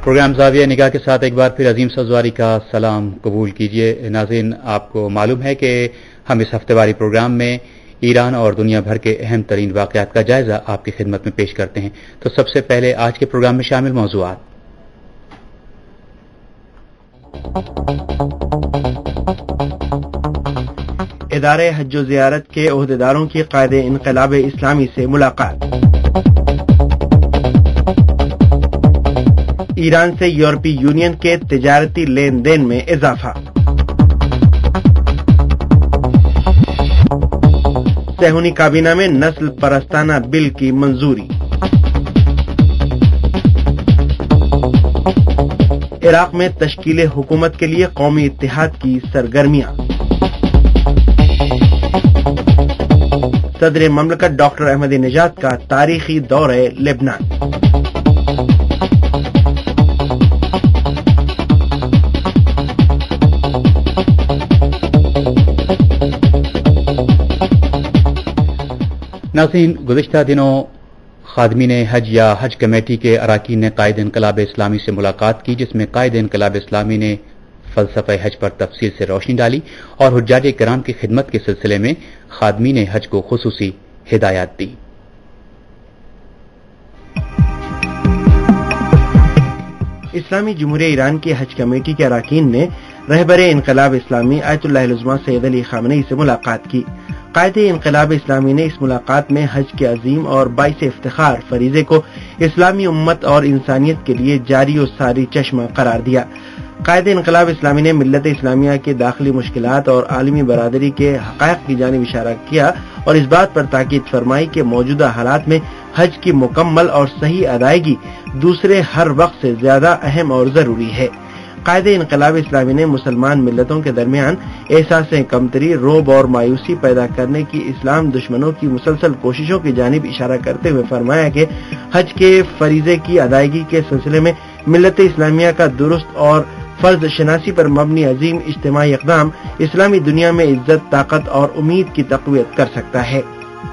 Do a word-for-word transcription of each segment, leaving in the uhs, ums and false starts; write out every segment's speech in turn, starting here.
Programme زاویہ نگاہ کے ساتھ ایک بار پھر عظیم سزواری کا سلام قبول کیجیے۔ ناظرین، آپ کو معلوم ہے کہ ہم اس ہفتے واری پروگرام میں ایران اور دنیا بھر کے اہم ترین واقعات کا جائزہ آپ کی خدمت میں پیش کرتے ہیں۔ تو سب سے پہلے آج کے پروگرام میں شامل موضوعات۔ ادارے حج و زیارت کے عہدیداروں کی قائد انقلاب اسلامی سے ملاقات۔ ایران سے یورپی یونین کے تجارتی لین دین میں اضافہ۔ صہیونی کابینہ میں نسل پرستانہ بل کی منظوری۔ عراق میں تشکیل حکومت کے لیے قومی اتحاد کی سرگرمیاں۔ صدر مملکت ڈاکٹر احمدی نژاد کا تاریخی دورہ لبنان۔ ناظرین، گزشتہ دنوں خادمین حج یا حج کمیٹی کے اراکین نے قائد انقلاب اسلامی سے ملاقات کی، جس میں قائد انقلاب اسلامی نے فلسفہ حج پر تفصیل سے روشنی ڈالی اور حجاج کرام کی خدمت کے سلسلے میں خادمین حج کو خصوصی ہدایات دی۔ اسلامی جمہوریہ ایران کی حج کمیٹی کے اراکین نے رہبر انقلاب اسلامی آیت اللہ العظمہ سید علی خامنئی سے ملاقات کی۔ قائد انقلاب اسلامی نے اس ملاقات میں حج کے عظیم اور باعث افتخار فریضے کو اسلامی امت اور انسانیت کے لیے جاری و ساری چشمہ قرار دیا۔ قائد انقلاب اسلامی نے ملت اسلامیہ کے داخلی مشکلات اور عالمی برادری کے حقائق کی جانب اشارہ کیا اور اس بات پر تاکید فرمائی کہ موجودہ حالات میں حج کی مکمل اور صحیح ادائیگی دوسرے ہر وقت سے زیادہ اہم اور ضروری ہے۔ قائد انقلاب اسلامی نے مسلمان ملتوں کے درمیان احساس کمتری، رعب اور مایوسی پیدا کرنے کی اسلام دشمنوں کی مسلسل کوششوں کی جانب اشارہ کرتے ہوئے فرمایا کہ حج کے فریضے کی ادائیگی کے سلسلے میں ملت اسلامیہ کا درست اور فرض شناسی پر مبنی عظیم اجتماعی اقدام اسلامی دنیا میں عزت، طاقت اور امید کی تقویت کر سکتا ہے۔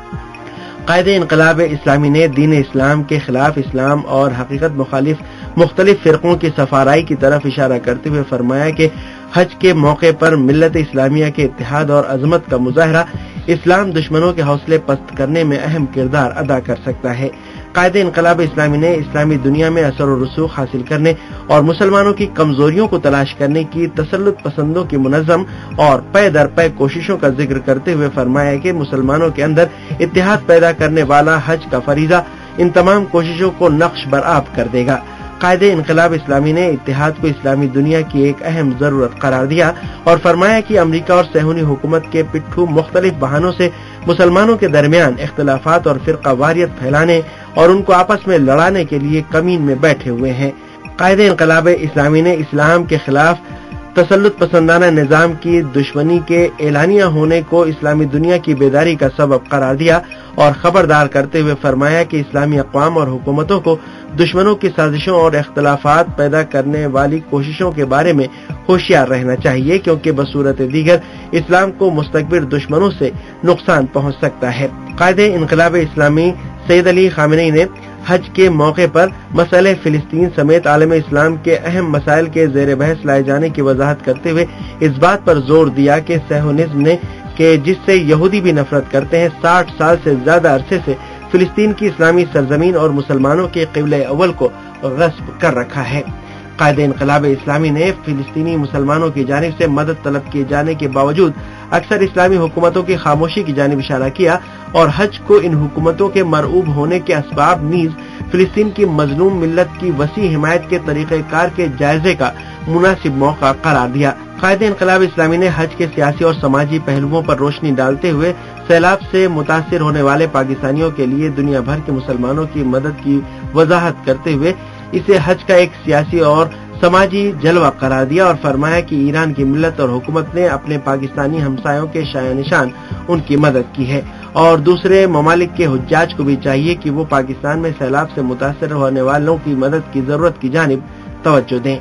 قائد انقلاب اسلامی نے دین اسلام کے خلاف اسلام اور حقیقت مخالف مختلف فرقوں کی سفارائی کی طرف اشارہ کرتے ہوئے فرمایا کہ حج کے موقع پر ملت اسلامیہ کے اتحاد اور عظمت کا مظاہرہ اسلام دشمنوں کے حوصلے پست کرنے میں اہم کردار ادا کر سکتا ہے۔ قائد انقلاب اسلامی نے اسلامی دنیا میں اثر و رسوخ حاصل کرنے اور مسلمانوں کی کمزوریوں کو تلاش کرنے کی تسلط پسندوں کی منظم اور پے در پے کوششوں کا ذکر کرتے ہوئے فرمایا کہ مسلمانوں کے اندر اتحاد پیدا کرنے والا حج کا فریضہ ان تمام کوششوں کو نقش برآب کر دے گا۔ قائد انقلاب اسلامی نے اتحاد کو اسلامی دنیا کی ایک اہم ضرورت قرار دیا اور فرمایا کہ امریکہ اور صہیونی حکومت کے پٹھو مختلف بہانوں سے مسلمانوں کے درمیان اختلافات اور فرقہ واریت پھیلانے اور ان کو آپس میں لڑانے کے لیے کمین میں بیٹھے ہوئے ہیں۔ قائد انقلاب اسلامی نے اسلام کے خلاف تسلط پسندانہ نظام کی دشمنی کے اعلانیہ ہونے کو اسلامی دنیا کی بیداری کا سبب قرار دیا اور خبردار کرتے ہوئے فرمایا کہ اسلامی اقوام اور حکومتوں کو دشمنوں کی سازشوں اور اختلافات پیدا کرنے والی کوششوں کے بارے میں ہوشیار رہنا چاہیے، کیونکہ بصورت دیگر اسلام کو مستکبر دشمنوں سے نقصان پہنچ سکتا ہے۔ قائد انقلاب اسلامی سید علی خامنئی نے حج کے موقع پر مسئلہ فلسطین سمیت عالم اسلام کے اہم مسائل کے زیر بحث لائے جانے کی وضاحت کرتے ہوئے اس بات پر زور دیا کہ صہیونزم نے کہ جس سے یہودی بھی نفرت کرتے ہیں ساٹھ سال سے زیادہ عرصے سے فلسطین کی اسلامی سرزمین اور مسلمانوں کے قبلہ اول کو غصب کر رکھا ہے۔ قائد انقلاب اسلامی نے فلسطینی مسلمانوں کی جانب سے مدد طلب کیے جانے کے باوجود اکثر اسلامی حکومتوں کی خاموشی کی جانب اشارہ کیا اور حج کو ان حکومتوں کے مرعوب ہونے کے اسباب نیز فلسطین کی مظلوم ملت کی وسیع حمایت کے طریقہ کار کے جائزے کا مناسب موقع قرار دیا۔ قائد انقلاب اسلامی نے حج کے سیاسی اور سماجی پہلوؤں پر روشنی ڈالتے ہوئے سیلاب سے متاثر ہونے والے پاکستانیوں کے لیے دنیا بھر کے مسلمانوں کی مدد کی وضاحت کرتے ہوئے اسے حج کا ایک سیاسی اور سماجی جلوہ قرار دیا اور فرمایا کہ ایران کی ملت اور حکومت نے اپنے پاکستانی ہمسایوں کے شایان نشان ان کی مدد کی ہے اور دوسرے ممالک کے حجاج کو بھی چاہیے کہ وہ پاکستان میں سیلاب سے متاثر ہونے والوں کی مدد کی ضرورت کی جانب توجہ دیں۔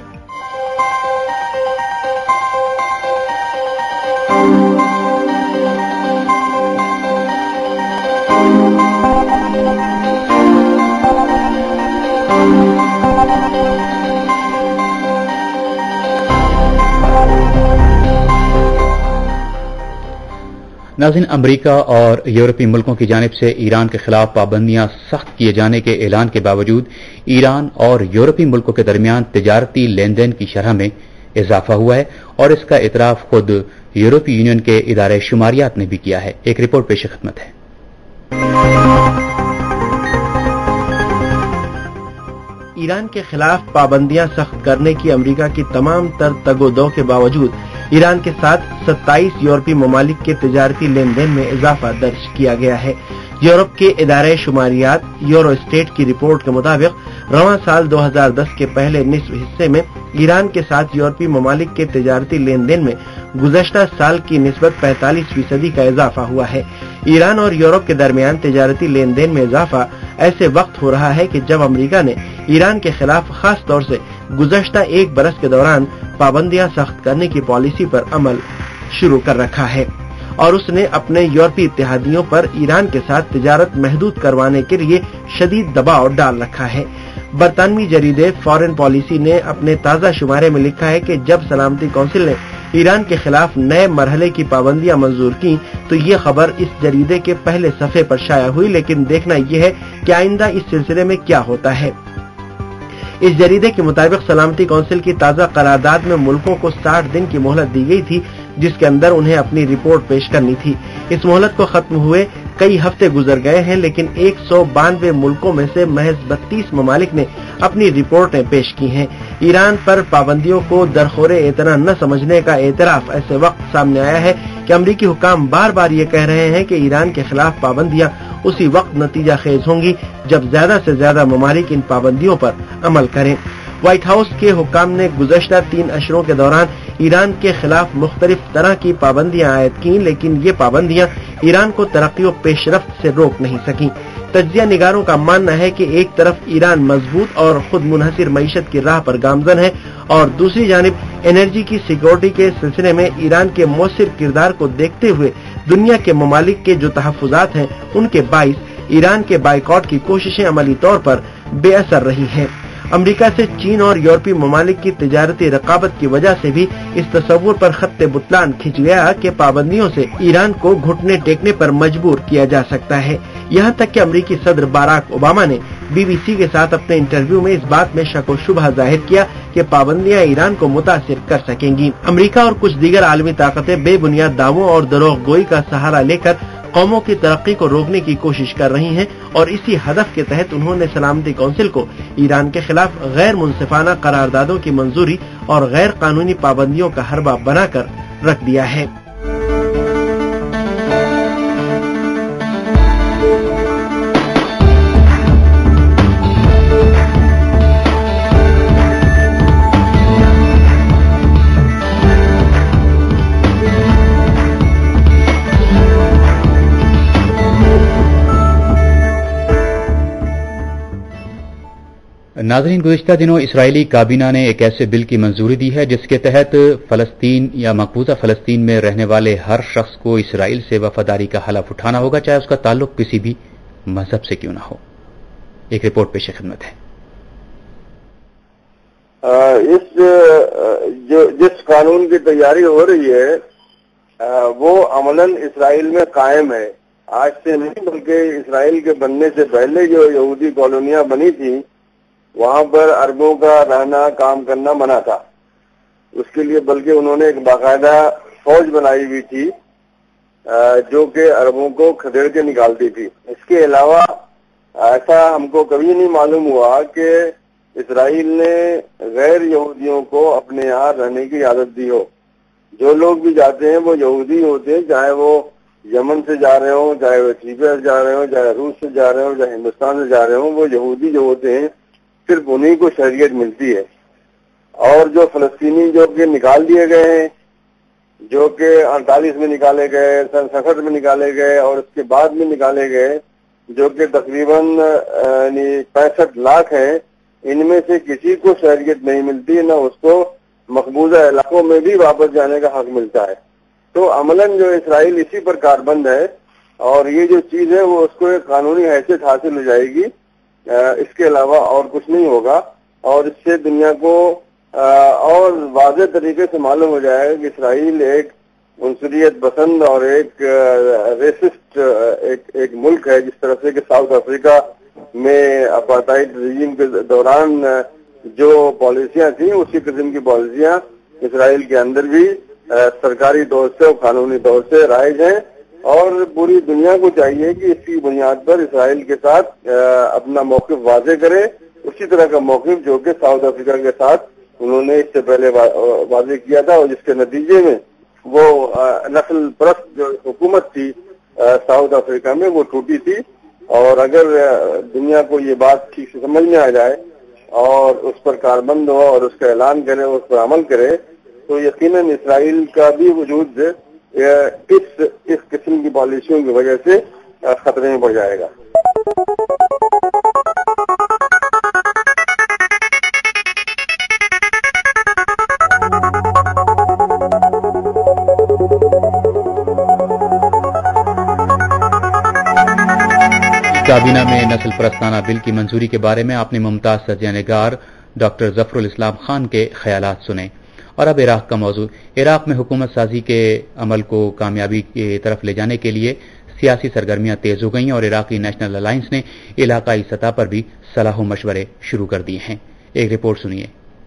ناظرین، امریکہ اور یورپی ملکوں کی جانب سے ایران کے خلاف پابندیاں سخت کیے جانے کے اعلان کے باوجود ایران اور یورپی ملکوں کے درمیان تجارتی لین دین کی شرح میں اضافہ ہوا ہے اور اس کا اعتراف خود یورپی یونین کے ادارے شماریات نے بھی کیا ہے۔ ایک رپورٹ پیش خدمت ہے۔ ایران کے خلاف پابندیاں سخت کرنے کی امریکہ کی تمام تر تگ و دو کے باوجود ایران کے ساتھ ستائیس یورپی ممالک کے تجارتی لین دین میں اضافہ درج کیا گیا ہے۔ یورپ کے ادارے شماریات یورو اسٹیٹ کی رپورٹ کے مطابق رواں سال دو ہزار دس کے پہلے نصف حصے میں ایران کے ساتھ یورپی ممالک کے تجارتی لین دین میں گزشتہ سال کی نسبت پینتالیس فیصدی کا اضافہ ہوا ہے۔ ایران اور یورپ کے درمیان تجارتی لین دین میں اضافہ ایسے وقت ہو رہا ہے کہ جب امریکہ نے ایران کے خلاف خاص طور سے گزشتہ ایک برس کے دوران پابندیاں سخت کرنے کی پالیسی پر عمل شروع کر رکھا ہے اور اس نے اپنے یورپی اتحادیوں پر ایران کے ساتھ تجارت محدود کروانے کے لیے شدید دباؤ ڈال رکھا ہے۔ برطانوی جریدے فارن پالیسی نے اپنے تازہ شمارے میں لکھا ہے کہ جب سلامتی کونسل نے ایران کے خلاف نئے مرحلے کی پابندیاں منظور کی تو یہ خبر اس جریدے کے پہلے صفحے پر شائع ہوئی، لیکن دیکھنا یہ ہے کہ آئندہ اس سلسلے میں کیا ہوتا ہے۔ اس جریدے کے مطابق سلامتی کونسل کی تازہ قرارداد میں ملکوں کو ساٹھ دن کی مہلت دی گئی تھی جس کے اندر انہیں اپنی رپورٹ پیش کرنی تھی۔ اس مہلت کو ختم ہوئے کئی ہفتے گزر گئے ہیں، لیکن ایک سو بانوے ملکوں میں سے محض بتیس ممالک نے اپنی رپورٹیں پیش کی ہیں۔ ایران پر پابندیوں کو درخور اعتنا نہ سمجھنے کا اعتراف ایسے وقت سامنے آیا ہے کہ امریکی حکام بار بار یہ کہہ رہے ہیں کہ ایران کے خلاف پابندیاں اسی وقت نتیجہ خیز ہوں گی جب زیادہ سے زیادہ ممالک ان پابندیوں پر عمل کریں۔ وائٹ ہاؤس کے حکام نے گزشتہ تین اشروں کے دوران ایران کے خلاف مختلف طرح کی پابندیاں عائد کیں، لیکن یہ پابندیاں ایران کو ترقی و پیش رفت سے روک نہیں سکیں۔ تجزیہ نگاروں کا ماننا ہے کہ ایک طرف ایران مضبوط اور خود منحصر معیشت کی راہ پر گامزن ہے اور دوسری جانب انرجی کی سیکورٹی کے سلسلے میں ایران کے مؤثر کردار کو دیکھتے ہوئے دنیا کے ممالک کے جو تحفظات ہیں ان کے باعث ایران کے بائیکاٹ کی کوششیں عملی طور پر بے اثر رہی ہیں۔ امریکہ سے چین اور یورپی ممالک کی تجارتی رقابت کی وجہ سے بھی اس تصور پر خط بطلان کھنچ گیا کہ پابندیوں سے ایران کو گھٹنے ٹیکنے پر مجبور کیا جا سکتا ہے۔ یہاں تک کہ امریکی صدر باراک اوباما نے بی بی سی کے ساتھ اپنے انٹرویو میں اس بات میں شک و شبہ ظاہر کیا کہ پابندیاں ایران کو متاثر کر سکیں گی۔ امریکہ اور کچھ دیگر عالمی طاقتیں بے بنیاد دعووں اور دروغ گوئی کا سہارا لے کر قوموں کی ترقی کو روکنے کی کوشش کر رہی ہیں اور اسی ہدف کے تحت انہوں نے سلامتی کونسل کو ایران کے خلاف غیر منصفانہ قراردادوں کی منظوری اور غیر قانونی پابندیوں کا حربہ بنا کر رکھ دیا ہے۔ ناظرین، گزشتہ دنوں اسرائیلی کابینہ نے ایک ایسے بل کی منظوری دی ہے جس کے تحت فلسطین یا مقبوضہ فلسطین میں رہنے والے ہر شخص کو اسرائیل سے وفاداری کا حلف اٹھانا ہوگا، چاہے اس کا تعلق کسی بھی مذہب سے کیوں نہ ہو۔ ایک رپورٹ پیش خدمت ہے۔ اس جو جس قانون کی تیاری ہو رہی ہے وہ عملاً اسرائیل میں قائم ہے، آج سے نہیں بلکہ اسرائیل کے بننے سے پہلے جو یہودی کالونیاں بنی تھیں وہاں پر عربوں کا رہنا کام کرنا منع تھا۔ اس کے لیے بلکہ انہوں نے ایک باقاعدہ فوج بنائی ہوئی تھی جو کہ عربوں کو کھدیڑ کے نکالتی تھی۔ اس کے علاوہ ایسا ہم کو کبھی نہیں معلوم ہوا کہ اسرائیل نے غیر یہودیوں کو اپنے یہاں رہنے کی اجازت دی ہو۔ جو لوگ بھی جاتے ہیں وہ یہودی ہوتے ہیں، چاہے وہ یمن سے جا رہے ہوں، چاہے وہ ایتھوپیا سے جا رہے ہوں، چاہے روس سے جا رہے ہوں، چاہے ہندوستان سے جا رہے ہوں، وہ یہودی جو ہوتے ہیں صرف انہیں کو شہریت ملتی ہے۔ اور جو فلسطینی جو کہ نکال دیے گئے ہیں، جو کہ اڑتالیس میں نکالے گئے، سن سڑسٹھ میں نکالے گئے اور اس کے بعد میں نکالے گئے، جو کہ تقریباً پینسٹھ لاکھ ہیں، ان میں سے کسی کو شہریت نہیں ملتی، نہ اس کو مقبوضہ علاقوں میں بھی واپس جانے کا حق ملتا ہے۔ تو عملاً جو اسرائیل اسی پر کاربند ہے اور یہ جو چیز ہے وہ اس کو ایک قانونی حیثیت حاصل ہو جائے گی، اس کے علاوہ اور کچھ نہیں ہوگا، اور اس سے دنیا کو اور واضح طریقے سے معلوم ہو جائے گا کہ اسرائیل ایک عنصریت پسند اور ایک ریسسٹ ایک ایک ملک ہے، جس طرح سے کہ ساؤتھ افریقہ میں اپارٹائڈ رجیم کے دوران جو پالیسیاں تھیں اسی قسم کی پالیسیاں اسرائیل کے اندر بھی سرکاری طور سے اور قانونی طور سے رائج ہیں، اور پوری دنیا کو چاہیے کہ اس کی بنیاد پر اسرائیل کے ساتھ اپنا موقف واضح کرے، اسی طرح کا موقف جو کہ ساؤتھ افریقہ کے ساتھ انہوں نے اس سے پہلے واضح کیا تھا، اور جس کے نتیجے میں وہ نسل پرست جو حکومت تھی ساؤتھ افریقہ میں وہ ٹوٹی تھی۔ اور اگر دنیا کو یہ بات ٹھیک سے سمجھ میں آ جائے اور اس پر کاربند ہو اور اس کا اعلان کرے، اس پر عمل کرے، تو یقیناً اسرائیل کا بھی وجود اس اس قسم کی پالیسیوں کی وجہ سے خطرے میں پڑ جائے گا۔ کابینہ میں نسل پرستانہ بل کی منظوری کے بارے میں آپ نے ممتاز تجزیہ نگار ڈاکٹر ظفر الاسلام خان کے خیالات سنے۔ اور اب عراق کا موضوع۔ عراق میں حکومت سازی کے عمل کو کامیابی کی طرف لے جانے کے لیے سیاسی سرگرمیاں تیز ہو گئیں اور عراقی نیشنل الائنس نے علاقائی سطح پر بھی صلاح و مشورے شروع کر دیے ہیں۔ ایک رپورٹ سنیے۔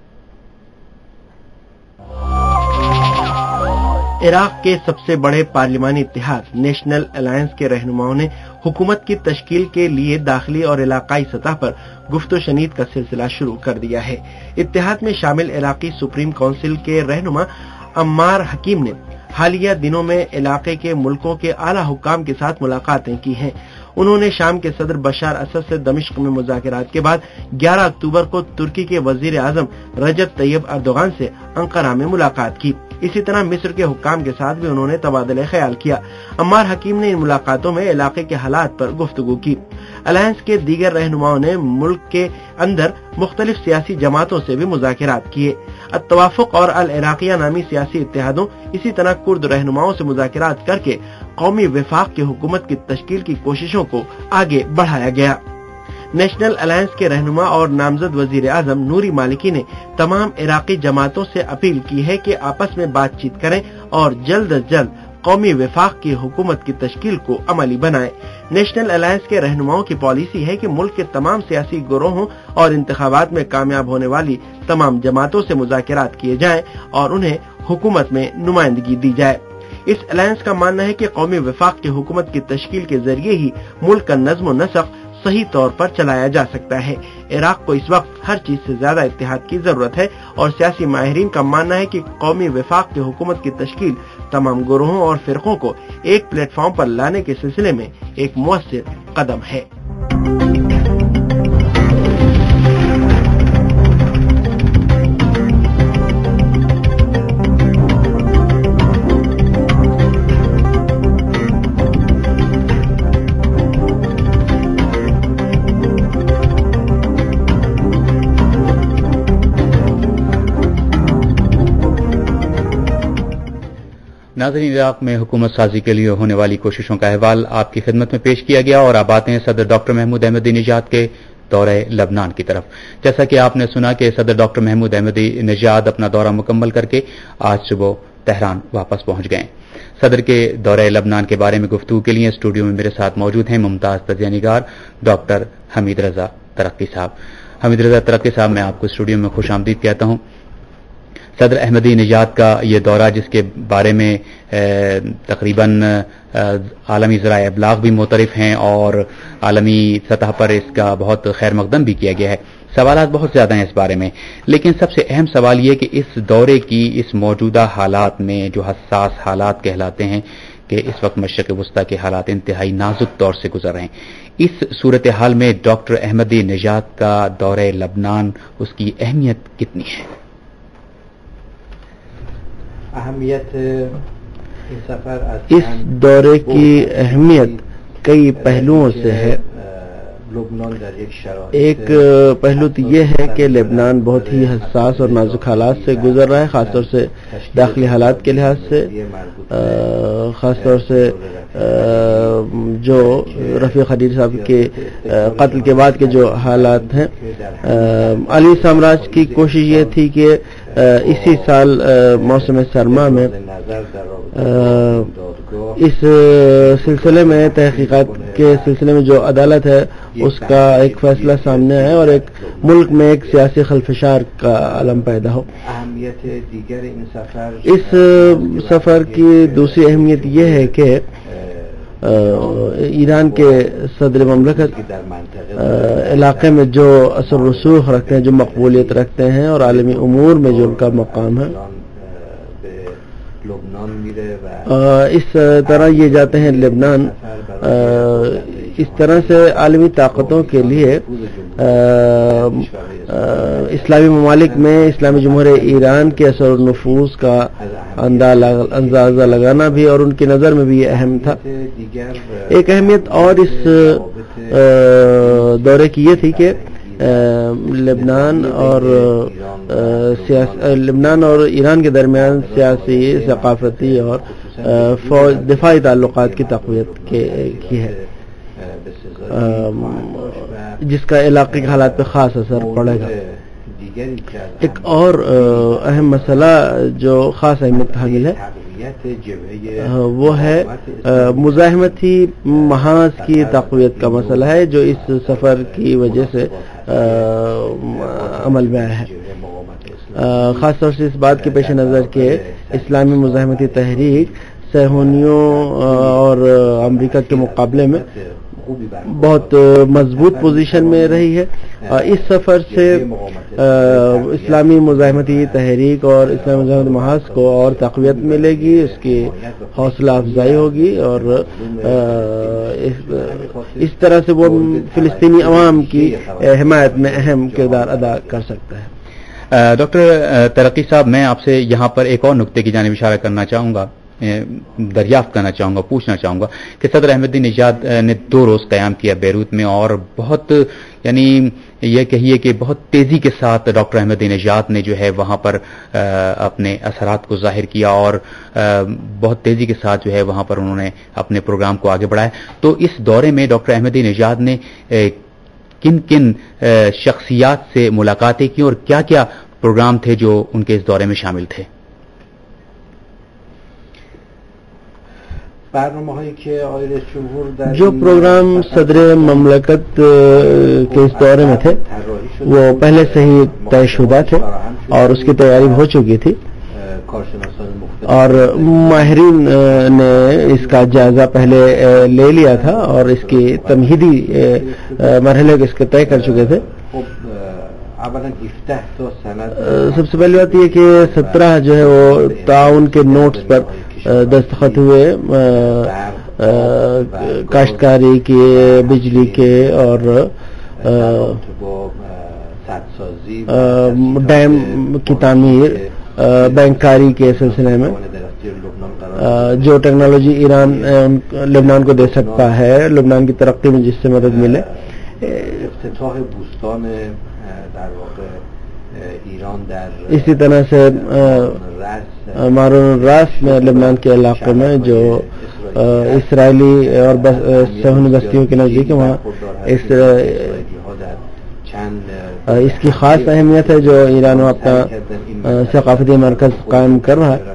عراق کے سب سے بڑے پارلیمانی اتحاد نیشنل الائنس کے رہنماؤں نے حکومت کی تشکیل کے لیے داخلی اور علاقائی سطح پر گفت و شنید کا سلسلہ شروع کر دیا ہے۔ اتحاد میں شامل عراقی سپریم کونسل کے رہنما عمار حکیم نے حالیہ دنوں میں علاقے کے ملکوں کے اعلیٰ حکام کے ساتھ ملاقاتیں کی ہیں۔ انہوں نے شام کے صدر بشار اسد سے دمشق میں مذاکرات کے بعد گیارہ اکتوبر کو ترکی کے وزیر اعظم رجب طیب اردوغان سے انقرہ میں ملاقات کی۔ اسی طرح مصر کے حکام کے ساتھ بھی انہوں نے تبادلہ خیال کیا۔ عمار حکیم نے ان ملاقاتوں میں علاقے کے حالات پر گفتگو کی۔ الائنس کے دیگر رہنماؤں نے ملک کے اندر مختلف سیاسی جماعتوں سے بھی مذاکرات کیے۔ التوافق اور العراقیہ نامی سیاسی اتحادوں، اسی طرح کرد رہنماؤں سے مذاکرات کر کے قومی وفاق کی حکومت کی تشکیل کی کوششوں کو آگے بڑھایا گیا۔ نیشنل الائنس کے رہنما اور نامزد وزیر اعظم نوری مالکی نے تمام عراقی جماعتوں سے اپیل کی ہے کہ آپس میں بات چیت کریں اور جلد از جلد قومی وفاق کی حکومت کی تشکیل کو عملی بنائیں۔ نیشنل الائنس کے رہنماؤں کی پالیسی ہے کہ ملک کے تمام سیاسی گروہوں اور انتخابات میں کامیاب ہونے والی تمام جماعتوں سے مذاکرات کیے جائیں اور انہیں حکومت میں نمائندگی دی جائے۔ اس الائنس کا ماننا ہے کہ قومی وفاق کی حکومت کی تشکیل کے ذریعے ہی ملک کا نظم و نسق صحیح طور پر چلایا جا سکتا ہے۔ عراق کو اس وقت ہر چیز سے زیادہ اتحاد کی ضرورت ہے اور سیاسی ماہرین کا ماننا ہے کہ قومی وفاق کی حکومت کی تشکیل تمام گروہوں اور فرقوں کو ایک پلیٹ فارم پر لانے کے سلسلے میں ایک مؤثر قدم ہے۔ ناظرین، عراق میں حکومت سازی کے لیے ہونے والی کوششوں کا احوال آپ کی خدمت میں پیش کیا گیا اور اب آتے ہیں صدر ڈاکٹر محمود احمدی نژاد کے دورہ لبنان کی طرف۔ جیسا کہ آپ نے سنا کہ صدر ڈاکٹر محمود احمدی نژاد اپنا دورہ مکمل کر کے آج صبح تہران واپس پہنچ گئے۔ صدر کے دورہ لبنان کے بارے میں گفتگو کے لیے اسٹوڈیو میں میرے ساتھ موجود ہیں ممتاز تجزیہ نگار ڈاکٹر حمید رضا ترقی صاحب۔ حمید رضا ترقی صاحب، میں آپ کو اسٹوڈیو میں خوش آمدید کہتا ہوں۔ صدر احمدی نژاد کا یہ دورہ، جس کے بارے میں تقریباً عالمی ذرائع ابلاغ بھی معترف ہیں اور عالمی سطح پر اس کا بہت خیر مقدم بھی کیا گیا ہے، سوالات بہت زیادہ ہیں اس بارے میں، لیکن سب سے اہم سوال یہ کہ اس دورے کی اس موجودہ حالات میں جو حساس حالات کہلاتے ہیں کہ اس وقت مشرق وسطیٰ کے حالات انتہائی نازک دور سے گزر رہے ہیں، اس صورتحال میں ڈاکٹر احمدی نژاد کا دورہ لبنان، اس کی اہمیت کتنی ہے؟ اہمیت اس دورے کی اہمیت کئی پہلوؤں سے ہے۔ ایک پہلو تو یہ ہے کہ لبنان بہت ہی حساس اور نازک حالات سے گزر رہا ہے، خاص طور سے داخلی حالات کے لحاظ سے، خاص طور سے جو رفیق حدید صاحب کے قتل کے بعد کے جو حالات ہیں۔ علی سامراج کی کوشش یہ تھی کہ اسی سال موسم سرما میں اس سلسلے میں تحقیقات کے سلسلے میں جو عدالت ہے اس کا ایک فیصلہ سامنے آئے اور ایک ملک میں ایک سیاسی خلفشار کا عالم پیدا ہو۔ اس سفر کی دوسری اہمیت یہ ہے کہ ایران کے صدر مملکت علاقے میں جو اثر و رسوخ رکھتے ہیں، جو مقبولیت رکھتے ہیں اور عالمی امور میں جو ان کا مقام ہے، اس طرح یہ جاتے ہیں لبنان۔ اس طرح سے عالمی طاقتوں کے لیے اسلامی ممالک میں اسلامی جمہوریہ ایران کے اثر و نفوذ کا اندازہ لگانا بھی اور ان کی نظر میں بھی یہ اہم تھا۔ ایک اہمیت اور اس دورے کی یہ تھی کہ لبنان اور لبنان اور ایران کے درمیان سیاسی، ثقافتی اور فوج دفاعی تعلقات کی تقویت کی ہے، جس کا علاقے کے حالات پہ خاص اثر پڑے گا۔ ایک اور اہم مسئلہ جو خاص اہمیت حامل ہے وہ ہے مزاحمتی محاذ کی تقویت کا مسئلہ ہے، جو اس سفر کی وجہ سے عمل میں آیا ہے، خاص طور سے اس بات کے پیش نظر کہ اسلامی مزاحمتی تحریک صہیونیوں اور امریکہ کے مقابلے میں بہت مضبوط پوزیشن میں رہی ہے۔ اس سفر سے اسلامی مزاحمتی تحریک اور اسلامی مزاحمتی محاذ کو اور تقویت ملے گی، اس کی حوصلہ افزائی ہوگی اور اس طرح سے وہ فلسطینی عوام کی حمایت میں اہم کردار ادا کر سکتا ہے۔ ڈاکٹر ترقی صاحب، میں آپ سے یہاں پر ایک اور نقطے کی جانب اشارہ کرنا چاہوں گا، دریافت کرنا چاہوں گا، پوچھنا چاہوں گا کہ صدر احمدی نژاد نے دو روز قیام کیا بیروت میں، اور بہت یعنی یہ کہیے کہ بہت تیزی کے ساتھ ڈاکٹر احمدی نژاد نے جو ہے وہاں پر اپنے اثرات کو ظاہر کیا اور بہت تیزی کے ساتھ جو ہے وہاں پر انہوں نے اپنے پروگرام کو آگے بڑھایا۔ تو اس دورے میں ڈاکٹر احمدی نژاد نے کن کن شخصیات سے ملاقاتیں کی اور کیا کیا پروگرام تھے جو ان کے اس دورے میں شامل تھے؟ جو پروگرام صدر مملکت کے اس دورے میں تھے وہ پہلے سے ہی طے شدہ تھے اور اس کی تیاری ہو چکی تھی، اور ماہرین نے اس کا جائزہ پہلے لے لیا تھا اور اس کی تمہیدی مرحلے کو اس کے طے کر چکے تھے۔ سب سے پہلی بات یہ کہ سترہ جو ہے وہ تعاون کے نوٹس پر دستخط ہوئے، کاشتکاری کے، بجلی کے اور ڈیم کی تعمیر، بینکاری کے سلسلے میں جو ٹیکنالوجی ایران لبنان کو دے سکتا ہے، لبنان کی ترقی میں جس سے مدد ملے۔ اسی طرح سے مارون الراس میں لبنان کے علاقے میں جو اسرائیلی اور صہیونی بستیوں کے نزدیک ہے، وہاں اس اس کی خاص اہمیت ہے جو ایران میں اپنا ثقافتی مرکز قائم کر رہا ہے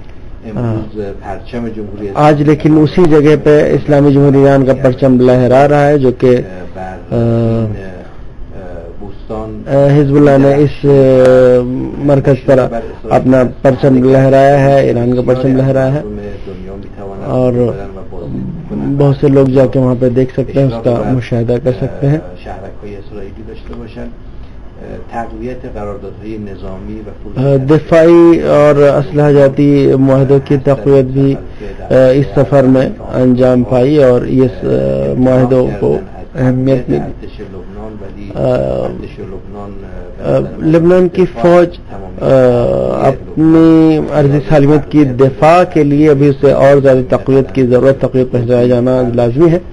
آج، لیکن اسی جگہ پہ اسلامی جمہوریہ ایران کا پرچم لہرا رہا ہے، جو کہ حزب اللہ نے اس مرکز پر اپنا پرچم لہرایا ہے، ایران کا پرچم لہرایا ہے، اور بہت سے لوگ جا کے وہاں پہ دیکھ سکتے ہیں، اس کا مشاہدہ کر سکتے ہیں۔ دفاعی اور اسلحہ جاتی معاہدوں کی تقویت بھی اس سفر میں انجام پائی اور اس معاہدوں کو اہمیت ملی۔ لبنان کی فوج اپنی عرضی سالمیت کی دفاع کے لیے ابھی اسے اور زیادہ تقویت کی ضرورت، تقویت پہنچایا جانا لازمی ہے۔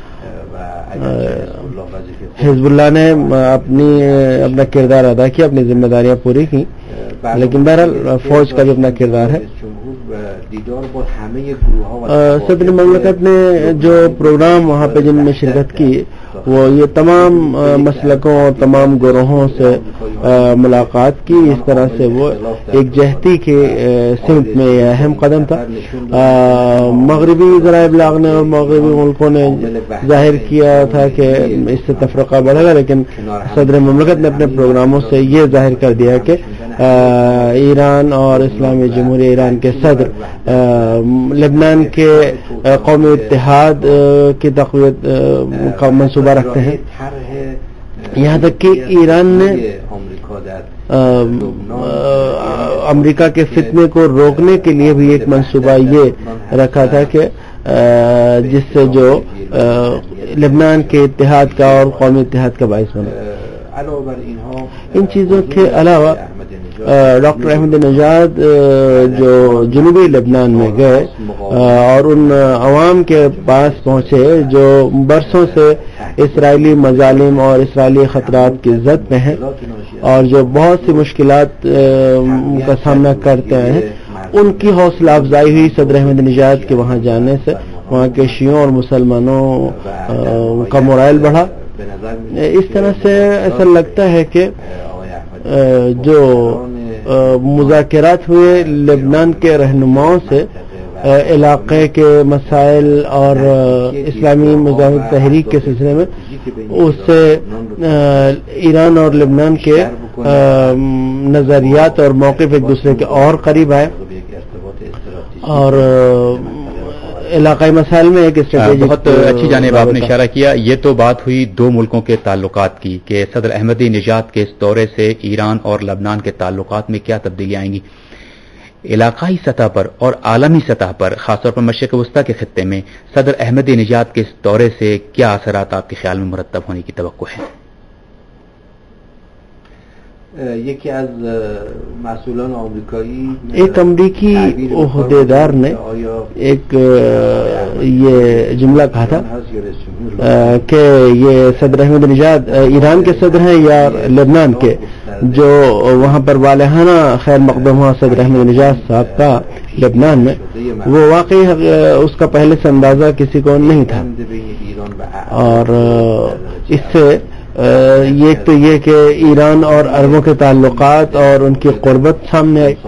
حزب اللہ نے اپنی اپنا کردار ادا کیا، اپنی ذمہ داریاں پوری کی، لیکن بہرحال فوج کا بھی اپنا کردار ہے۔ صدر مملکت نے جو پروگرام وہاں پہ جن میں شرکت کی وہ یہ تمام مسلکوں اور تمام گروہوں سے ملاقات کی. اس طرح سے وہ ایک جہتی کے سمت میں یہ اہم قدم تھا. مغربی ذرائع ابلاغ نے اور مغربی ملکوں نے ظاہر کیا تھا کہ اس سے تفرقہ بڑھے گا, لیکن صدر مملکت نے اپنے پروگراموں سے یہ ظاہر کر دیا کہ ایران اور اسلامی جمہوریہ ایران کے صدر لبنان کے قومی اتحاد کی تقویت کا منصوبہ رکھتے ہیں. یہاں تک کہ ایران نے امریکہ کے فتنے کو روکنے کے لیے بھی ایک منصوبہ یہ رکھا تھا کہ جس سے جو لبنان کے اتحاد کا اور قومی اتحاد کا باعث بنا. ان چیزوں کے علاوہ ڈاکٹر احمد نژاد جو جنوبی لبنان میں گئے اور ان عوام کے پاس پہنچے جو برسوں سے اسرائیلی مظالم اور اسرائیلی خطرات کی زد میں ہیں اور جو بہت سی مشکلات کا سامنا کرتے ہیں, ان کی حوصلہ افزائی ہوئی صدر احمد نژاد کے وہاں جانے سے. وہاں کے شیعوں اور مسلمانوں کا مورائل بڑھا. اس طرح سے ایسا لگتا ہے کہ جو مذاکرات ہوئے لبنان کے رہنماؤں سے علاقے کے مسائل اور اسلامی مزاحمت تحریک کے سلسلے میں, اس سے ایران اور لبنان کے نظریات اور موقف ایک دوسرے کے اور قریب آئے اور علاقائی مسائل میں ایک اسٹریٹجک. بہت اچھی جانب آپ نے اشارہ کیا. یہ تو بات ہوئی دو ملکوں کے تعلقات کی کہ صدر احمدی نژاد کے اس دورے سے ایران اور لبنان کے تعلقات میں کیا تبدیلیاں آئیں گی. علاقائی سطح پر اور عالمی سطح پر, خاص طور پر مشرق وسطیٰ کے خطے میں صدر احمدی نژاد کے اس دورے سے کیا اثرات آپ کے خیال میں مرتب ہونے کی توقع ہے؟ یکی از مسئولان آمریکایی ایک امریکی عہدیدار نے ایک یہ جملہ کہا تھا کہ یہ صدر احمد نژاد ایران کے صدر ہیں یا لبنان کے. جو وہاں پر والہانہ خیر مقدم ہوا صدر احمد نژاد صاحب کا لبنان میں, وہ واقعی اس کا پہلے سے اندازہ کسی کو نہیں تھا. اور اس سے یہ تو یہ کہ ایران اور عربوں کے تعلقات اور ان کی قربت سامنے آئی,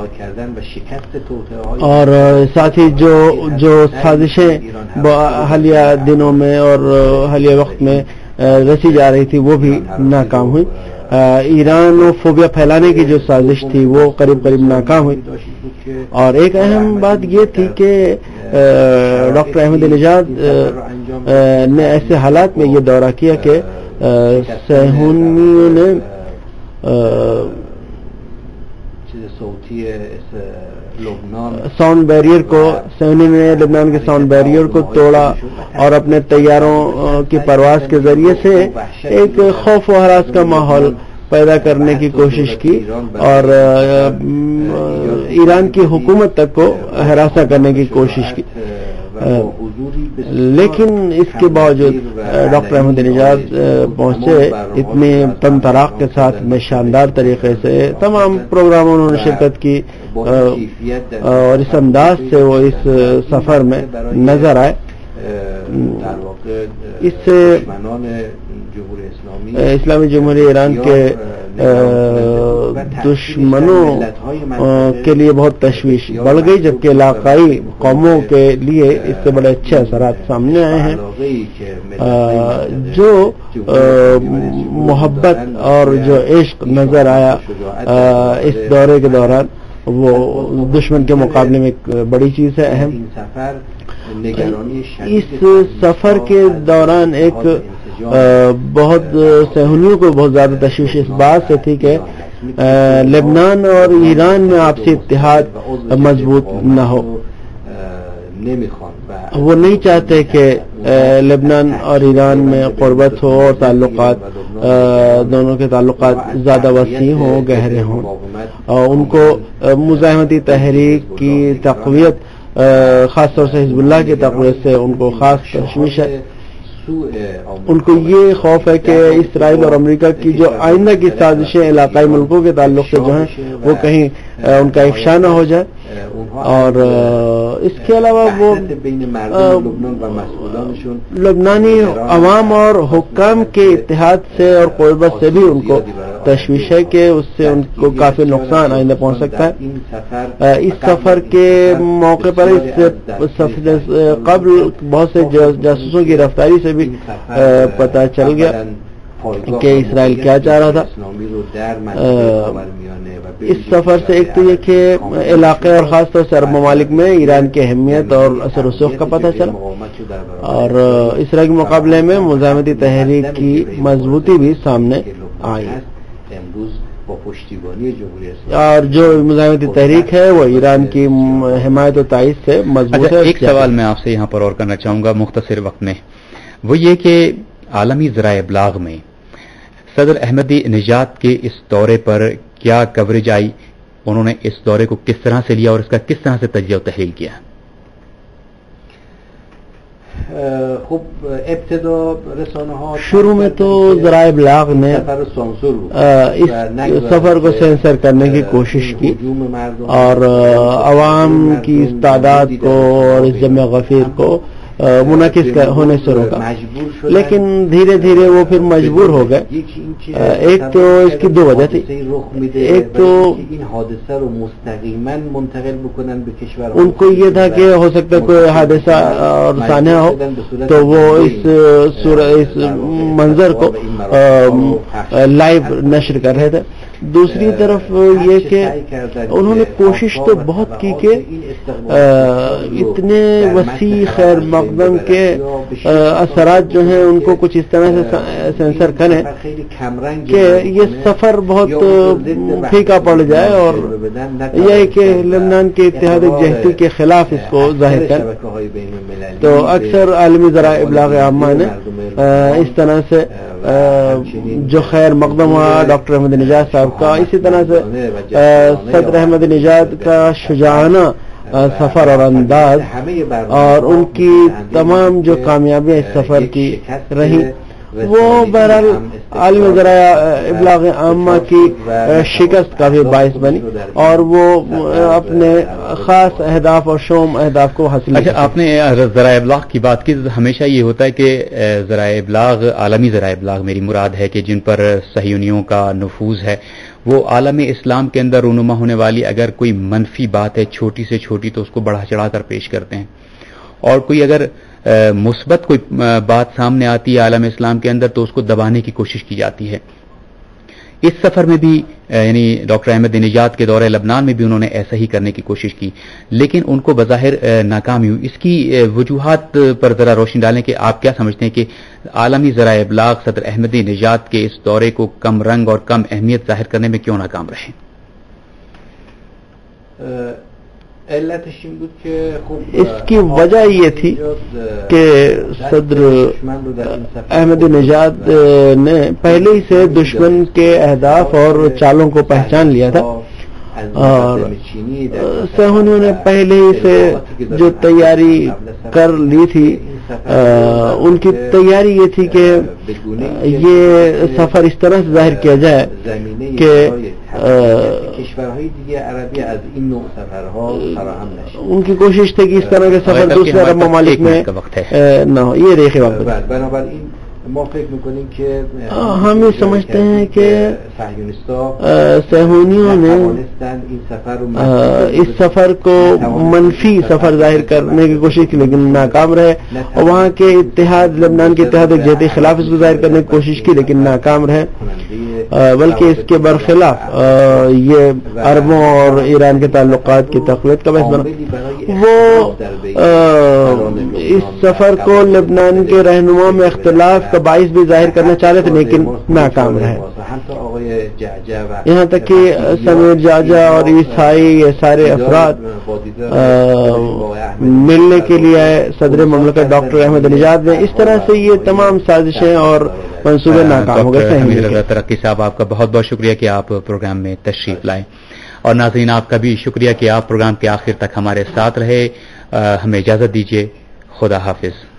اور ساتھ ہی جو جو سازشیں حالیہ دنوں میں اور حالیہ وقت میں رچی جا رہی تھی وہ بھی ناکام ہوئی. ایران و فوبیا پھیلانے کی جو سازش تھی وہ قریب قریب ناکام ہوئی. اور ایک اہم بات یہ تھی کہ ڈاکٹر احمد نژاد نے ایسے حالات میں یہ دورہ کیا کہ صہیونیوں نے ساؤنڈ بیریئر کو صہیونیوں نے لبنان کے ساؤنڈ بیریئر کو توڑا اور اپنے طیاروں کی پرواز کے ذریعے سے ایک خوف و ہراس کا ماحول پیدا کرنے کی کوشش کی اور ایران کی حکومت تک کو ہراساں کرنے کی کوشش کی. لیکن اس کے باوجود ڈاکٹر احمد نژاد پہنچے اتنے تن طراق کے ساتھ میں شاندار طریقے سے تمام پروگراموں انہوں نے شرکت کی اور اس انداز سے وہ اس سفر میں نظر آئے. اس سے اسلامی جمہوریہ ایران کے دشمنوں کے لیے بہت تشویش بڑھ گئی, جبکہ علاقائی قوموں کے لیے اس سے بڑے اچھے اثرات سامنے آئے ہیں. جو محبت اور جو عشق نظر آیا اس دورے کے دوران وہ دشمن کے مقابلے میں ایک بڑی چیز ہے, اہم. اس سفر کے دوران ایک بہت صہیونیوں کو بہت زیادہ تشویش اس بات سے تھی کہ لبنان اور ایران میں آپسی اتحاد مضبوط نہ ہو. وہ نہیں چاہتے کہ لبنان اور ایران میں قربت ہو اور تعلقات دونوں کے تعلقات زیادہ وسیع ہوں, گہرے ہوں. اور ان کو مزاحمتی تحریک کی تقویت, خاص طور سے حزب اللہ کی تقویت سے ان کو خاص تشویش ہے. ان کو یہ خوف ہے کہ اسرائیل اور امریکہ کی جو آئندہ کی سازشیں علاقائی ملکوں کے تعلق سے جو ہیں وہ کہیں ان کا افشا نہ ہو جائے. اور اس کے علاوہ وہ لبنانی عوام اور حکام کے اتحاد سے اور قربت سے بھی ان کو تشویش ہے کہ اس سے ان کو کافی نقصان آئندہ پہنچ سکتا ہے. اس سفر کے موقع پر اس قبل بہت سے جاسوسوں کی رفتاری سے بھی پتہ چل گیا کہ اسرائیل کیا چاہ رہا تھا. اس سفر سے ایک تو یہ کہ علاقے اور خاص طور سے عرب ممالک میں ایران کی اہمیت اور اثر و رسوخ کا پتہ چلا, اور اسرائیل کے مقابلے میں مزاحمتی تحریک کی مضبوطی بھی سامنے آئی, اور جو مزاحمتی تحریک ہے وہ ایران کی حمایت و تائید سے مضبوط ہے. ایک سوال میں آپ سے یہاں پر اور کرنا چاہوں گا مختصر وقت میں, وہ یہ کہ عالمی ذرائع ابلاغ میں صدر احمدی نژاد کے اس دورے پر کیا کوریج آئی, انہوں نے اس دورے کو کس طرح سے لیا اور اس کا کس طرح سے تجزیہ و تحلیل کیا؟ خوب ابتدا رسانه ها شروع میں تو ذرائع ابلاغ نے اس سفر کو سینسر کرنے کی کوشش کی اور عوام کی اس تعداد کو اور اس جمع غفیر کو منعقد ہونے سے روکا, لیکن دھیرے دھیرے وہ پھر مجبور ہو گئے. ایک تو اس کی دو وجہ تھی, ایک تو ان کو یہ تھا کہ ہو سکتا ہے کوئی حادثہ اور سانحہ ہو تو وہ اس اس منظر کو لائیو نشر کر رہے تھے. دوسری طرف یہ کہ انہوں نے کوشش تو بہت کی کہ اتنے وسیع خیر مقدم کے اثرات جو ہیں ان کو کچھ اس طرح سے سینسر کریں کہ یہ سفر بہت پھیکا پڑ جائے, اور یہ کہ لبنان کے اتحاد جہتی کے خلاف اس کو ظاہر کریں. تو اکثر عالمی ذرائع ابلاغ عامہ نے اس طرح سے جو خیر مقدم ہوا ڈاکٹر احمد نژاد صاحب کا, اسی طرح سے صدر احمد نژاد کا شجاعانہ سفر اور انداز اور ان کی تمام جو کامیابیاں اس سفر کی رہی, وہ بہرحال عالمی ذرائع ابلاغ عامہ کی شکست کا بھی باعث بنی اور وہ اپنے خاص اہداف اور شوم اہداف کو حاصل. اچھا, آپ نے ذرائع ابلاغ کی بات کی, ہمیشہ یہ ہوتا ہے کہ ذرائع ابلاغ عالمی ذرائع ابلاغ میری مراد ہے کہ جن پر صہیونیوں کا نفوذ ہے, وہ عالم اسلام کے اندر رونما ہونے والی اگر کوئی منفی بات ہے چھوٹی سے چھوٹی تو اس کو بڑھا چڑھا کر پیش کرتے ہیں, اور کوئی اگر مثبت کوئی بات سامنے آتی ہے عالم اسلام کے اندر تو اس کو دبانے کی کوشش کی جاتی ہے. اس سفر میں بھی یعنی ڈاکٹر احمد نژاد کے دورے لبنان میں بھی انہوں نے ایسا ہی کرنے کی کوشش کی, لیکن ان کو بظاہر ناکامی ہوئی. اس کی وجوہات پر ذرا روشنی ڈالیں کہ آپ کیا سمجھتے ہیں کہ عالمی ذرائع ابلاغ صدر احمدی نژاد کے اس دورے کو کم رنگ اور کم اہمیت ظاہر کرنے میں کیوں ناکام رہے؟ اس کی وجہ یہ تھی کہ صدر احمد نژاد نے پہلے ہی سے دشمن کے اہداف اور چالوں کو پہچان لیا تھا, اور صہیونیوں نے پہلے ہی سے جو تیاری کر لی تھی ان کی تیاری یہ تھی کہ یہ سفر اس طرح سے ظاہر کیا جائے کہ ان کی کوشش تھی کہ اس طرح کے سفر دوسرے عرب ممالک میں نہ ہو. یہ دیکھے وقت ہم یہ سمجھتے ہیں کہ صہیونیوں نے اس سفر کو منفی سفر ظاہر کرنے کی کوشش کی لیکن ناکام رہے, اور وہاں کے اتحاد لبنان کے اتحاد جہتی خلاف اس کو ظاہر کرنے کی کوشش کی لیکن ناکام رہے, بلکہ اس کے برخلاف یہ عربوں اور ایران کے تعلقات کی تقویت کا باعث بنا. وہ اس سفر کو لبنان کے رہنما میں اختلاف کا باعث بھی ظاہر کرنا چاہ رہے تھے لیکن ناکام رہے. یہاں تک کہ سمیر جاجا اور عیسائی یہ سارے افراد ملنے کے لیے صدر مملکت ڈاکٹر احمد نژاد نے, اس طرح سے یہ تمام سازشیں اور منصوبے ناکام ہو گئے. ترقی صاحب آپ کا بہت بہت شکریہ کہ آپ پروگرام میں تشریف لائیں, اور ناظرین آپ کا بھی شکریہ کہ آپ پروگرام کے آخر تک ہمارے ساتھ رہے. ہمیں اجازت دیجیے, خدا حافظ.